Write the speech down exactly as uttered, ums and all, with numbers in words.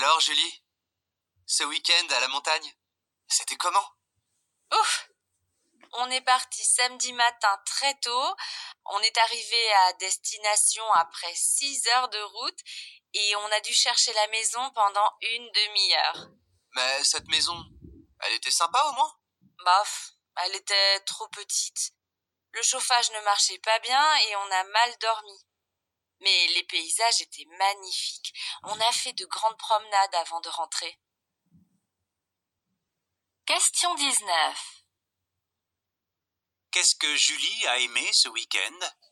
Alors, Julie, ce week-end à la montagne, c'était comment? Ouf! On est parti samedi matin très tôt. On est arrivé à destination après six heures de route et on a dû chercher la maison pendant une demi-heure. Mais cette maison, elle était sympa au moins? Bof, elle était trop petite. Le chauffage ne marchait pas bien et on a mal dormi. Mais les paysages étaient magnifiques. On a fait de grandes promenades avant de rentrer. Question dix-neuf. Qu'est-ce que Julie a aimé ce week-end?